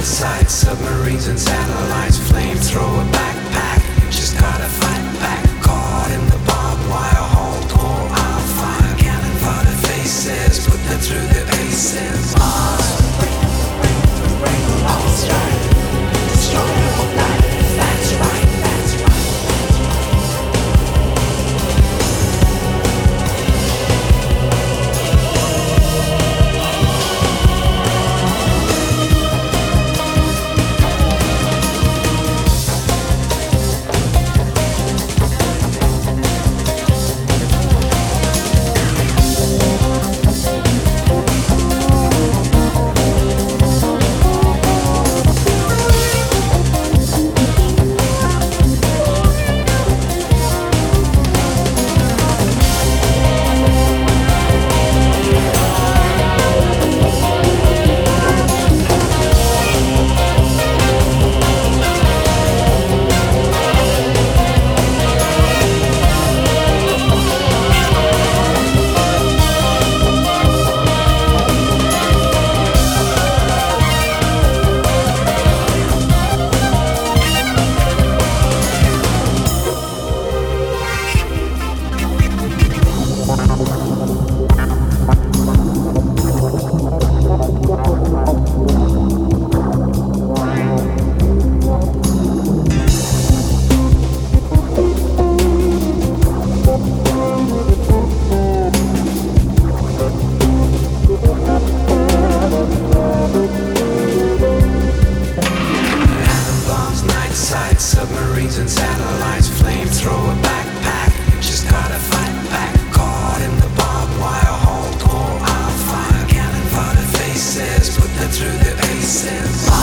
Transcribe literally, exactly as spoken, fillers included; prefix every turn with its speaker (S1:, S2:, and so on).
S1: sight, submarines and satellites, flamethrower backpack. Just gotta fight back, caught in the barbed wire, hardcore I'll fire. Cannon fodder faces, put them through the paces. Mars, all strike, destroy your life. That's right, that's right. Submarines and satellites, flamethrower backpack. Just gotta fight back, caught in the barbed wire, hardcore I'll fire. Cannon fodder faces, put them through the paces.